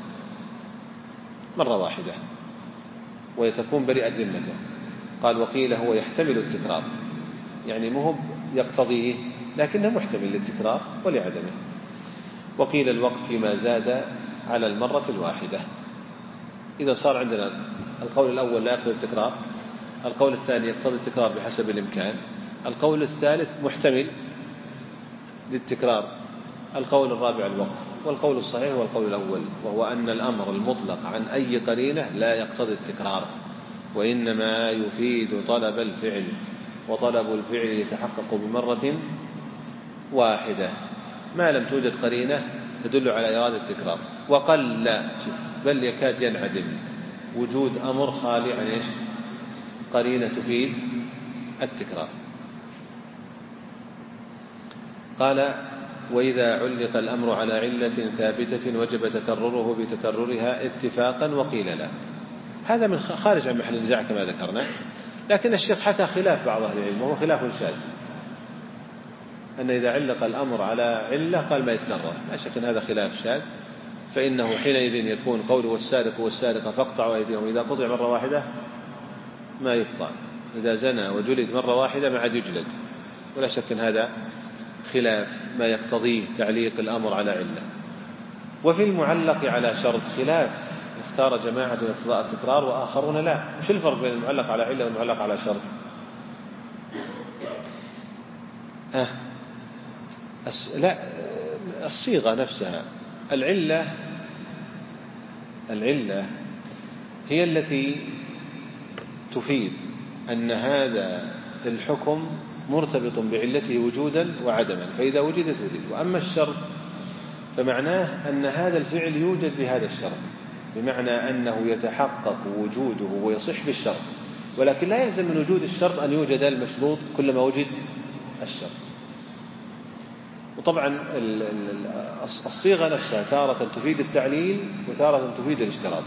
مرة واحدة ويتكون بريئة ذمته. قال وقيل هو يحتمل التكرار، يعني مهم يقتضيه لكنه محتمل للتكرار ولعدمه. وقيل الوقت فيما زاد على المرة الواحدة. إذا صار عندنا القول الأول لا يقتضي التكرار، القول الثاني يقتضي التكرار بحسب الإمكان، القول الثالث محتمل للتكرار، القول الرابع الوقف. والقول الصحيح هو القول الأول، وهو أن الأمر المطلق عن أي قرينة لا يقتضي التكرار وإنما يفيد طلب الفعل، وطلب الفعل يتحقق بمرة واحدة ما لم توجد قرينة تدل على إرادة التكرار، وقل لا بل يكاد ينعدم وجود أمر خالي عن إيش؟ قرينة تفيد التكرار. قال وإذا علق الأمر على علة ثابتة وجب تكرره بتكررها اتفاقا وقيل لا. هذا من خارج عن محل النزاع كما ذكرنا، لكن الشيخ حكى خلاف بعض أهل العلم وهو خلاف شاذ، أن إذا علق الأمر على علة قال ما يتكرر، لا شك أن هذا خلاف شاذ، فإنه حينئذ يكون قوله والسارق والسارقة فاقطعوا أيديهم إذا قطع مرة واحدة ما يقطع، إذا زنى وجلد مرة واحدة ما عاد يجلد، ولا شك أن هذا خلاف ما يقتضيه تعليق الأمر على علة. وفي المعلق على شرط خلاف، اختار جماعة اقتضاء التكرار وآخرون لا. مش الفرق بين المعلق على علة والمعلق على شرط؟ أه. لا، الصيغة نفسها. العلة العلة هي التي تفيد أن هذا الحكم مرتبط بعلته وجودا وعدما، فإذا وجدت وجد. وأما الشرط فمعناه أن هذا الفعل يوجد بهذا الشرط، بمعنى أنه يتحقق وجوده ويصح بالشرط، ولكن لا يلزم من وجود الشرط أن يوجد المشروط كلما وجد الشرط. وطبعا الصيغة نفسها تارة تفيد التعليل وتارة تفيد الاشتراط،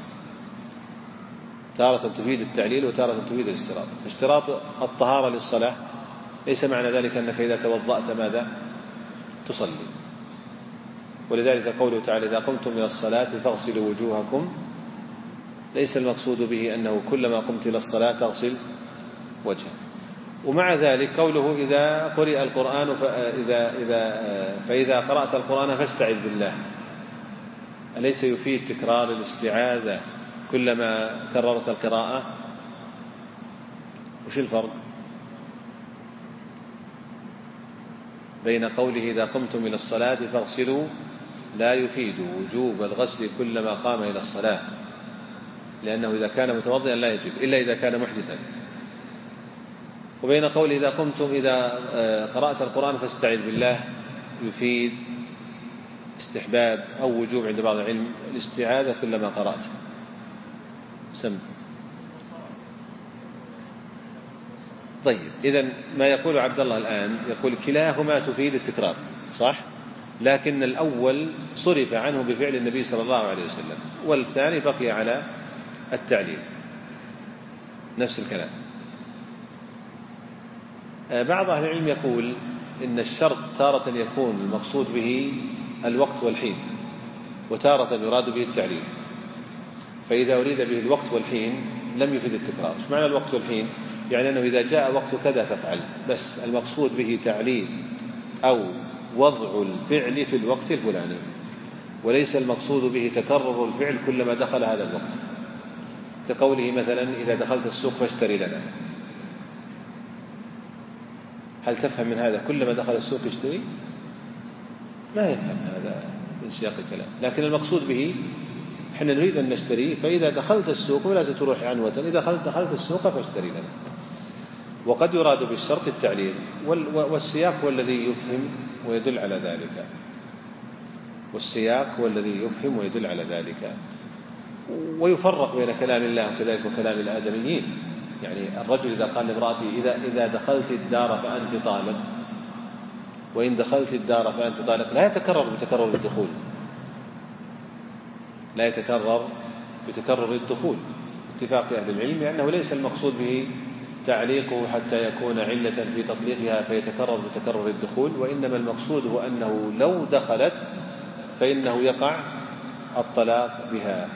تارة تفيد التعليل وتارة تفيد الاشتراط. فاشتراط الطهارة للصلاة ليس معنى ذلك أنك إذا توضأت ماذا تصلي، ولذلك قوله تعالى إذا قمتم إلى الصلاة فاغسلوا وجوهكم، ليس المقصود به أنه كلما قمت إلى الصلاة تغسل وجهك. ومع ذلك قوله إذا قرئ القرآن فإذا, إذا فإذا قرأت القرآن فاستعذ بالله، أليس يفيد تكرار الاستعاذة كلما كررت القراءة؟ وش الفرق بين قوله إذا قمتم إلى الصلاة فاغسلوا لا يفيد وجوب الغسل كلما قام إلى الصلاة، لأنه إذا كان متوضئا لا يجب إلا إذا كان محدثا، وبين قوله إذا قمتم إذا قرأت القرآن فاستعذ بالله يفيد استحباب أو وجوب عند بعض العلم الاستعاذة كلما قرأت. سم. طيب، إذن ما يقول عبد الله الآن يقول كلاهما تفيد التكرار صح، لكن الأول صرف عنه بفعل النبي صلى الله عليه وسلم، والثاني بقي على التعليل، نفس الكلام. بعض أهل العلم يقول إن الشرط تارة يكون المقصود به الوقت والحين، وتارة يراد به التعليل، فإذا أريد به الوقت والحين لم يفيد التكرار. إيش معنى الوقت والحين؟ يعني أنه إذا جاء وقت كذا فافعل، بس المقصود به تعليل أو وضع الفعل في الوقت الفلاني، وليس المقصود به تكرر الفعل كلما دخل هذا الوقت، كقوله مثلا إذا دخلت السوق فاشتري لنا. هل تفهم من هذا كلما دخل السوق اشتري؟ ما يفهم هذا من سياق الكلام، لكن المقصود به احنا نريد أن نشتري، فإذا دخلت السوق ولازم تروح عنوة، إذا دخلت, دخلت السوق فاشتري لنا. وقد يراد بالشرط التعليل، والسياق هو الذي يفهم ويدل على ذلك، والسياق هو الذي يفهم ويدل على ذلك. ويفرق بين كلام الله وكذلك وكلام الآدميين، يعني الرجل إذا قال لامرأته إذا, إذا دخلت الدار فأنت طالق، وإن دخلت الدار فأنت طالق، لا يتكرر بتكرر الدخول، لا يتكرر بتكرر الدخول اتفاق أهل العلم، لأنه ليس المقصود به تعليقه حتى يكون علة في تطليقها فيتكرر بتكرر الدخول، وإنما المقصود هو أنه لو دخلت فإنه يقع الطلاق بها.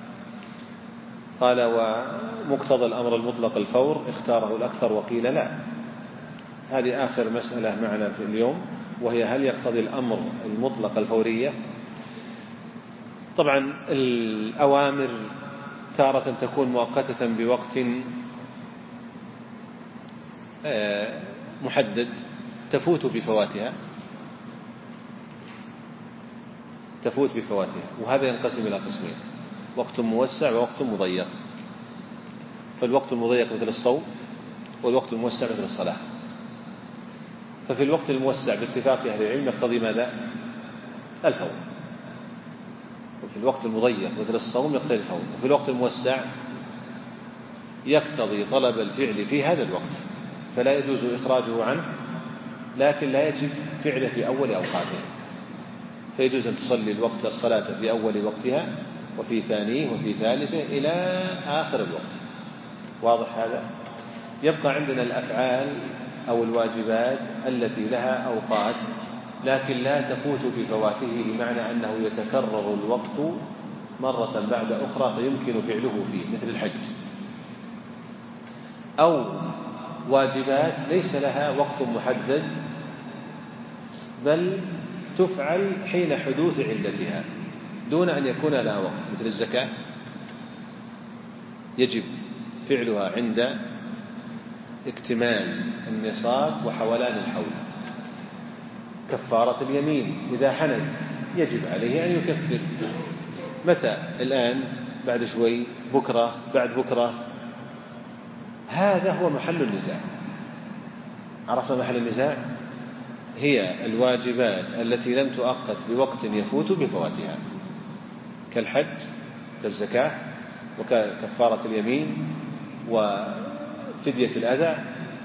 قال ومقتضى الأمر المطلق الفور، اختاره الأكثر وقيل لا. هذه آخر مسألة معنا في اليوم، وهي هل يقتضي الأمر المطلق الفورية؟ طبعا الأوامر تارة تكون مؤقتة بوقت محدد تفوت بفواتها تفوت بفواتها وهذا ينقسم إلى قسمين: وقت موسع ووقت مضيق. فالوقت المضيق مثل الصوم، والوقت الموسع مثل الصلاة. ففي الوقت الموسع باتفاق أهل العلم يقتضي ماذا؟ الفور. وفي الوقت المضيق مثل الصوم يقتضي الفور. وفي الوقت الموسع يقتضي طلب الفعل في هذا الوقت، فلا يجوز إخراجه عنه لكن لا يجب فعله في أول أوقاتها، فيجوز أن تصلي الوقت الصلاة في أول وقتها وفي ثانيه وفي ثالثه إلى آخر الوقت. واضح هذا؟ يبقى عندنا الأفعال أو الواجبات التي لها أوقات لكن لا تفوت بفواته، بمعنى أنه يتكرر الوقت مرة بعد أخرى فيمكن فعله فيه، مثل الحج. أو واجبات ليس لها وقت محدد بل تفعل حين حدوث علتها دون أن يكون لها وقت، مثل الزكاة يجب فعلها عند اكتمال النصاب وحولان الحول. كفارة اليمين إذا حنث يجب عليه أن يكفر. متى؟ الآن، بعد شوي، بكرة، بعد بكرة. هذا هو محل النزاع. عرفنا محل النزاع؟ هي الواجبات التي لم تؤقت بوقت يفوت بفواتها، كالحج، كالزكاة، وكفارة اليمين، وفدية الأذى.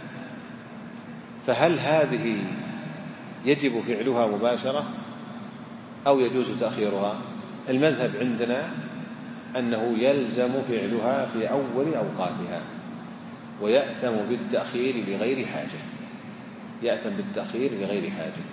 فهل هذه يجب فعلها مباشرة أو يجوز تأخيرها؟ المذهب عندنا أنه يلزم فعلها في أول أوقاتها، ويأثم بالتأخير لغير حاجة، يأثم بالتأخير لغير حاجة،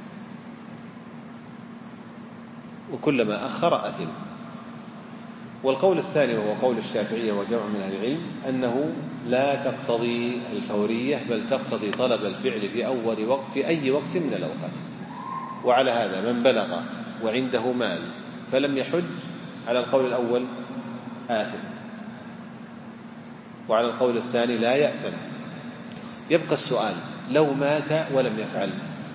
وكلما أخر أثم. والقول الثاني وهو قول الشافعية وجمع من أهل العلم أنه لا تقتضي الفورية بل تقتضي طلب الفعل في أول وقت في أي وقت من الأوقات. وعلى هذا من بلغ وعنده مال فلم يحج على القول الأول آثم، وعلى القول الثاني لا يأثم. يبقى السؤال لو مات ولم يفعل.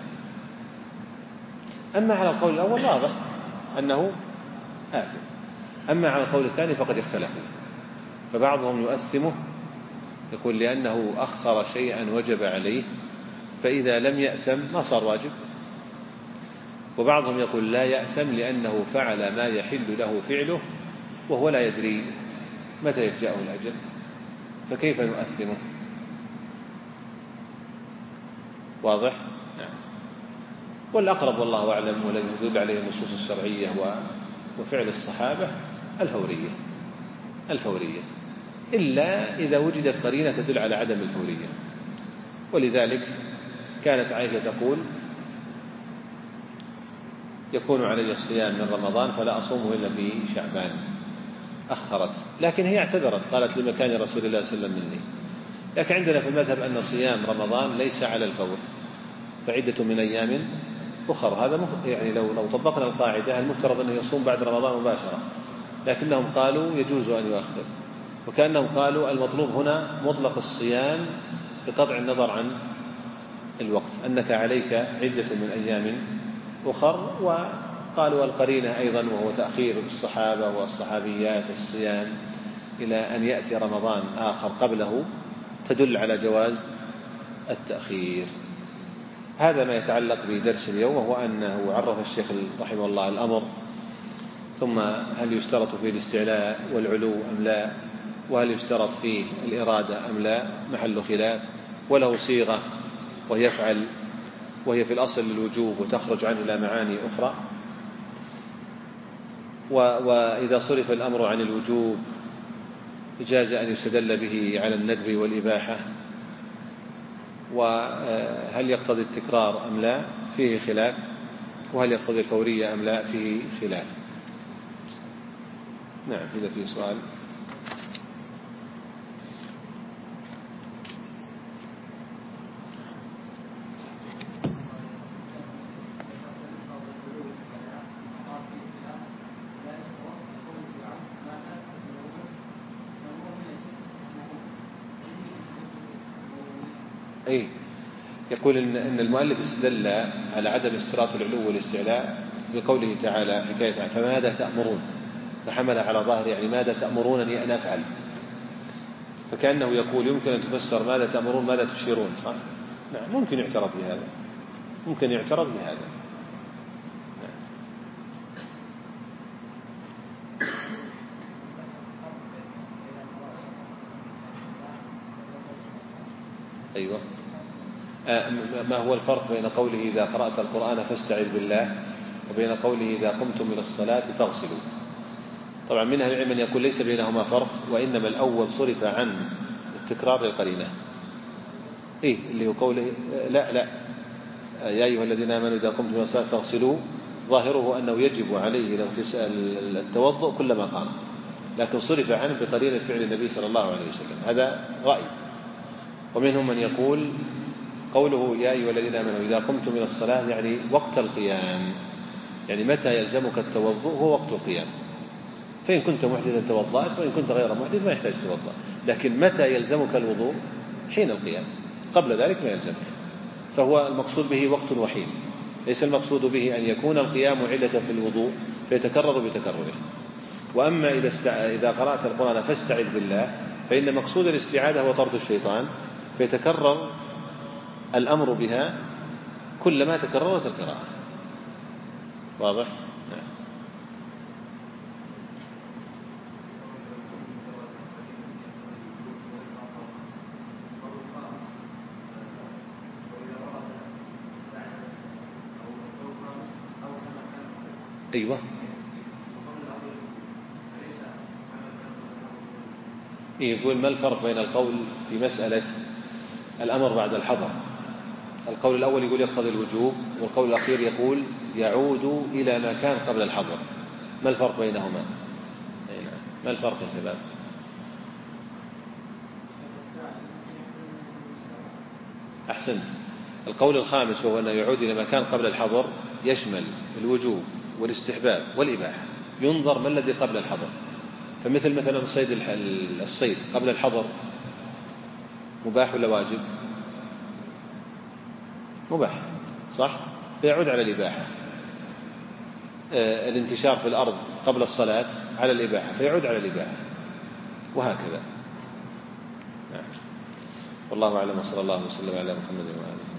أما على القول الأول واضح أنه آثم، أما على القول الثاني فقد اختلفوا، فبعضهم يؤثمه يقول لأنه أخر شيئا وجب عليه فإذا لم يأثم ما صار واجب، وبعضهم يقول لا يأثم لأنه فعل ما يحل له فعله وهو لا يدري متى يفجأه الأجل، فكيف نؤثمه؟ واضح؟ نعم. والأقرب والله أعلم والذي يدل عليه النصوص الشرعية وفعل الصحابة الفورية الفورية إلا إذا وجدت قرينة تدل على عدم الفورية. ولذلك كانت عائشة تقول يكون علي الصيام من رمضان فلا أصومه إلا في شعبان، أخرت، لكن هي اعتذرت قالت لمكان رسول الله صلى الله عليه وسلم مني. لكن عندنا في المذهب أن صيام رمضان ليس على الفور، فعدة من أيام أخر. هذا يعني لو لو طبقنا القاعدة المفترض أنه يصوم بعد رمضان مباشرة، لكنهم قالوا يجوز أن يؤخر، وكأنهم قالوا المطلوب هنا مطلق الصيام بقطع النظر عن الوقت، أنك عليك عدة من أيام أخر. وقالوا القرينة أيضا وهو تأخير الصحابة والصحابيات الصيام إلى أن يأتي رمضان آخر قبله تدل على جواز التأخير. هذا ما يتعلق بدرس اليوم، وهو أنه عرف الشيخ رحمه الله الأمر، ثم هل يشترط فيه الاستعلاء والعلو أم لا، وهل يشترط فيه الإرادة أم لا، محل خلاف. وله صيغة ويفعل وهي في الأصل للوجوب وتخرج عنه إلى معاني أخرى. وإذا صرف الأمر عن الوجوب جاز أن يستدل به على الندب والإباحة. وهل يقتضي التكرار أم لا فيه خلاف، وهل يقتضي الفورية أم لا فيه خلاف. نعم. إذا في سؤال. أي يقول إن المؤلف استدل على عدم اشتراط العلو والاستعلاء بقوله تعالى حكاية فماذا تأمرون، فحمل على ظاهر يعني ماذا تأمرونني أن أفعل، فكأنه يقول يمكن أن تفسر ماذا تأمرون ماذا تشيرون، صح؟ نعم، ممكن يعترض بهذا، ممكن يعترض بهذا. نعم. أيوة. ما هو الفرق بين قوله إذا قرأت القرآن فاستعذ بالله وبين قوله إذا قمتم من الصلاة فاغسلوا؟ طبعا من أهل العلم من يقول ليس بينهما فرق، وإنما الأول صرف عن التكرار للقرينة. إيه اللي هو قوله لا لا يا أيها الذين آمنوا إذا قمتم من الصلاة فاغسلوا، ظاهره أنه يجب عليه لو تسأل التوضؤ كلما قام، لكن صرف عنه بقرينة فعل النبي صلى الله عليه وسلم. هذا رأي. ومنهم من يقول قوله يا أيها الذين آمنوا إذا قمتم من الصلاة يعني وقت القيام، يعني متى يلزمك التوضؤ هو وقت القيام، فإن كنت محدثا توضأت، وإن كنت غير محدث ما يحتاج توضأ. لكن متى يلزمك الوضوء؟ حين القيام، قبل ذلك ما يلزمك. فهو المقصود به وقت وحين، ليس المقصود به أن يكون القيام علة في الوضوء فيتكرر بتكرره. وأما إذا, استع... إذا قرأت القرآن فاستعذ بالله فإن مقصود الاستعاذة هو طرد الشيطان، فيتكرر الأمر بها كلما تكررت القراءة. واضح؟ نعم. أيوة. يقول ما الفرق بين القول في مسألة الأمر بعد الحظر؟ القول الأول يقول يقتضي الوجوب، والقول الأخير يقول يعود إلى ما كان قبل الحظر. ما الفرق بينهما؟ ما الفرق يا شباب؟ أحسنت. القول الخامس وهو أنه يعود إلى ما كان قبل الحظر يشمل الوجوب والاستحباب والإباحة، ينظر ما الذي قبل الحظر. فمثل مثلا الصيد الصيد قبل الحظر مباح ولا واجب؟ مباح، صح؟ فيعود على الإباحة. آه الانتشار في الأرض قبل الصلاة على الإباحة فيعود على الإباحة، وهكذا. نعم. والله أعلم، وصلى الله وسلم على محمد وآله.